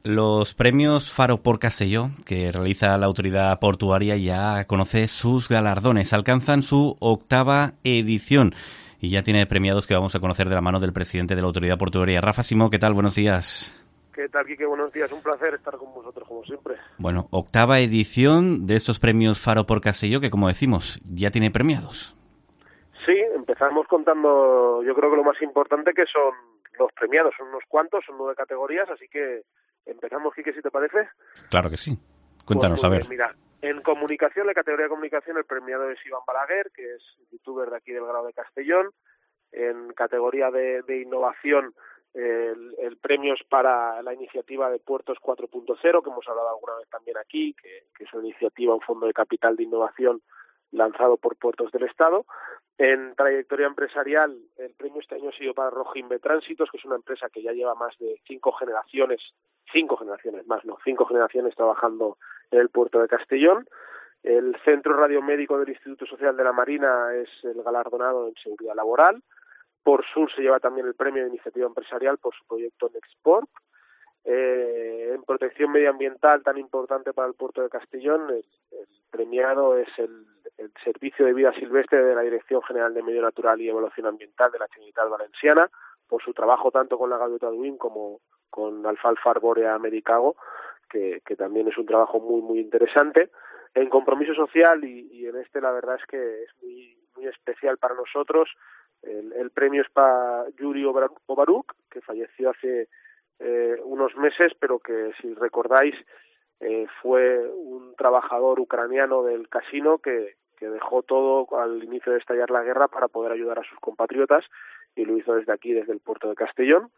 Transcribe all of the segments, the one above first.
Los premios Faro por Castelló, que realiza la autoridad portuaria, ya conoce sus galardones. Alcanzan su 8ª edición y ya tiene premiados que vamos a conocer de la mano del presidente de la autoridad portuaria. Rafa Simó, ¿qué tal? Buenos días. ¿Qué tal, Quique? Buenos días. Un placer estar con vosotros, como siempre. Bueno, 8ª edición de estos premios Faro por Castelló, que como decimos, ya tiene premiados. Sí, empezamos contando, yo creo que lo más importante que son los premiados. Son unos cuantos, son 9 categorías, así que empezamos, Quique, si te parece. Claro que sí. Cuéntanos, Pues a muy ver. bien, mira, en comunicación, la categoría de comunicación, el premiado es Iván Balaguer, que es youtuber de aquí del Grao de Castellón. En categoría de innovación, el premio es para la iniciativa de Puertos 4.0, que hemos hablado alguna vez también aquí, que es una iniciativa, un fondo de capital de innovación lanzado por Puertos del Estado. En trayectoria empresarial, el premio este año ha sido para Rojinve Tránsitos, que es una empresa que ya lleva más de 5 generaciones trabajando en el puerto de Castellón. El Centro Radiomédico del Instituto Social de la Marina es el galardonado en seguridad laboral. Por-Sur se lleva también el premio de iniciativa empresarial por su proyecto Nexport. En protección medioambiental, tan importante para el puerto de Castellón, el premiado es el Servicio de Vida Silvestre de la Dirección General de Medio Natural y Evaluación Ambiental de la Generalitat Valenciana, por su trabajo tanto con la gaviota duin como con Alfalfa arbórea americago, que también es un trabajo muy, muy interesante. En compromiso social, y en este la verdad es que es muy, muy especial para nosotros, el premio es para Yuri Obaruk, que falleció hace unos meses, pero que, si recordáis, fue un trabajador ucraniano del casino que dejó todo al inicio de estallar la guerra para poder ayudar a sus compatriotas, y lo hizo desde aquí, desde el puerto de Castellón.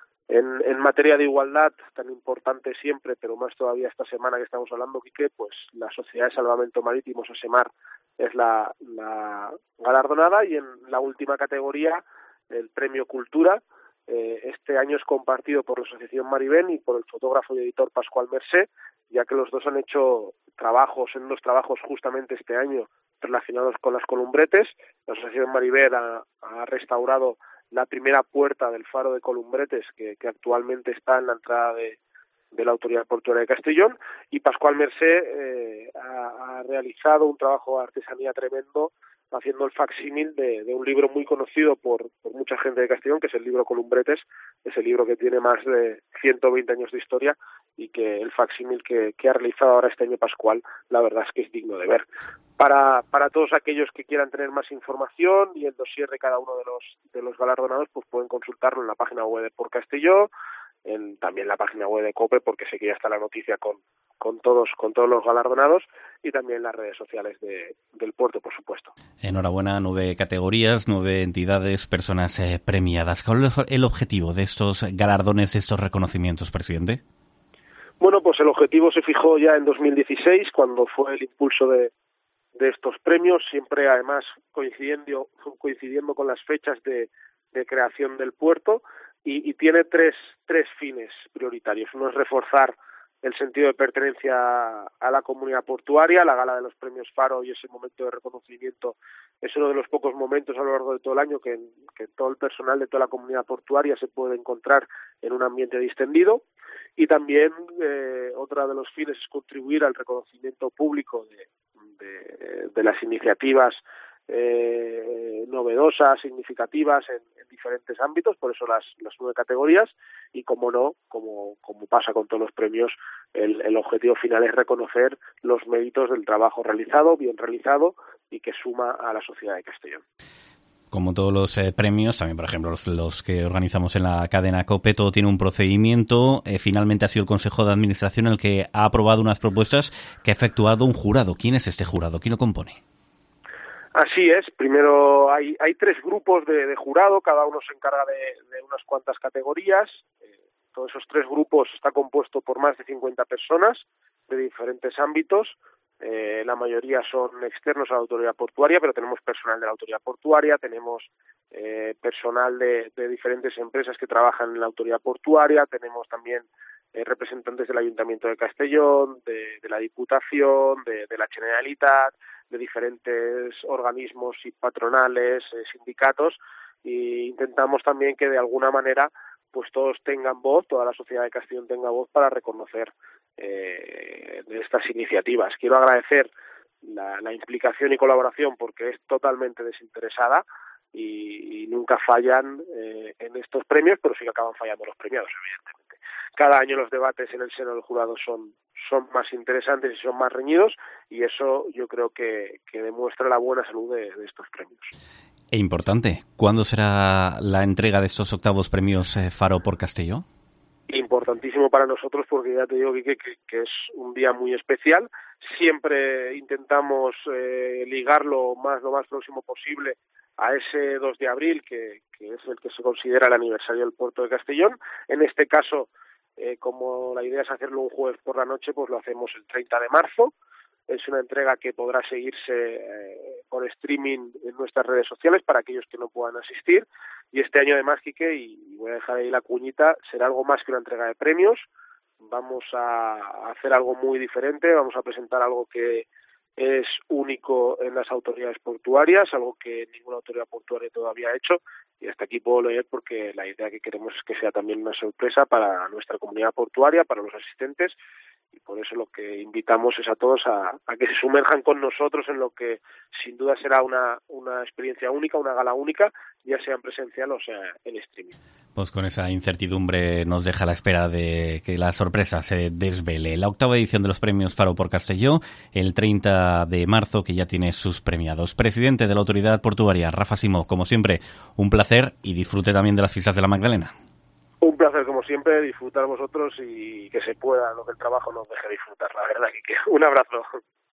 En materia de igualdad, tan importante siempre, pero más todavía esta semana que estamos hablando, Quique, pues la Sociedad de Salvamento Marítimo, SOSEMAR, es la galardonada, y en la última categoría, el Premio Cultura, este año es compartido por la Asociación Maribén y por el fotógrafo y editor Pascual Mercé, ya que los dos han hecho dos trabajos justamente este año relacionados con las columbretes. La Asociación Maribén ha restaurado la primera puerta del faro de Columbretes, que actualmente está en la entrada de la Autoridad Portuaria de Castellón, y Pascual Mercé ha realizado un trabajo de artesanía tremendo haciendo el facsímil de un libro muy conocido por mucha gente de Castellón, que es el libro Columbretes, ese libro que tiene más de 120 años de historia, y que el facsímil que ha realizado ahora este año Pascual, la verdad es que es digno de ver. Para todos aquellos que quieran tener más información y el dossier de cada uno de los galardonados, pues pueden consultarlo en la página web de Por Castelló, también la página web de COPE, porque sé que ya está la noticia con todos los galardonados, y también en las redes sociales del puerto, por supuesto. Enhorabuena, 9 categorías, 9 entidades, personas premiadas. ¿Cuál es el objetivo de estos galardones, de estos reconocimientos, presidente? Bueno, pues el objetivo se fijó ya en 2016, cuando fue el impulso de estos premios, siempre además coincidiendo con las fechas de creación del puerto, y tiene tres fines prioritarios. Uno es reforzar el sentido de pertenencia a la comunidad portuaria. La gala de los premios Faro y ese momento de reconocimiento es uno de los pocos momentos a lo largo de todo el año que todo el personal de toda la comunidad portuaria se puede encontrar en un ambiente distendido. Y también otra de los fines es contribuir al reconocimiento público de las iniciativas novedosas, significativas en diferentes ámbitos, por eso las 9 categorías, y como pasa con todos los premios, el objetivo final es reconocer los méritos del trabajo realizado, bien realizado, y que suma a la sociedad de Castellón. Como todos los premios, también, por ejemplo, los que organizamos en la cadena COPE, todo tiene un procedimiento. Finalmente ha sido el Consejo de Administración el que ha aprobado unas propuestas que ha efectuado un jurado. ¿Quién es este jurado? ¿Quién lo compone? Así es. Primero hay 3 grupos de jurado, cada uno se encarga de unas cuantas categorías. Todos esos 3 grupos está compuesto por más de 50 personas de diferentes ámbitos. La mayoría son externos a la autoridad portuaria, pero tenemos personal de la autoridad portuaria, tenemos personal de diferentes empresas que trabajan en la autoridad portuaria, tenemos también representantes del Ayuntamiento de Castellón, de la Diputación, de la Generalitat, de diferentes organismos y patronales, sindicatos, e intentamos también que de alguna manera pues todos tengan voz, toda la sociedad de Castellón tenga voz para reconocer estas iniciativas. Quiero agradecer la implicación y colaboración porque es totalmente desinteresada y nunca fallan en estos premios, pero sí que acaban fallando los premiados, evidentemente. Cada año los debates en el seno del jurado son más interesantes y son más reñidos, y eso yo creo que demuestra la buena salud de estos premios. E importante, ¿cuándo será la entrega de estos octavos premios Faro por Castelló? Importantísimo para nosotros porque ya te digo que es un día muy especial. Siempre intentamos ligarlo lo más próximo posible a ese 2 de abril, que es el que se considera el aniversario del puerto de Castellón. En este caso, como la idea es hacerlo un jueves por la noche, pues lo hacemos el 30 de marzo. Es una entrega que podrá seguirse por streaming en nuestras redes sociales para aquellos que no puedan asistir. Y este año además, Quique, y voy a dejar ahí la cuñita, será algo más que una entrega de premios. Vamos a hacer algo muy diferente, vamos a presentar algo que es único en las autoridades portuarias, algo que ninguna autoridad portuaria todavía ha hecho, y hasta aquí puedo leer porque la idea que queremos es que sea también una sorpresa para nuestra comunidad portuaria, para los asistentes, y por eso lo que invitamos es a todos a que se sumerjan con nosotros en lo que sin duda será una experiencia única, una gala única, ya sea en presencial o sea en streaming. Pues con esa incertidumbre nos deja la espera de que la sorpresa se desvele. La octava edición de los premios Faro por Castelló, el 30 de marzo, que ya tiene sus premiados. Presidente de la Autoridad Portuaria, Rafa Simó, como siempre, un placer y disfrute también de las fiestas de la Magdalena. Un placer, como siempre, disfrutar vosotros y que se pueda lo que el trabajo nos deje disfrutar, la verdad, que un abrazo.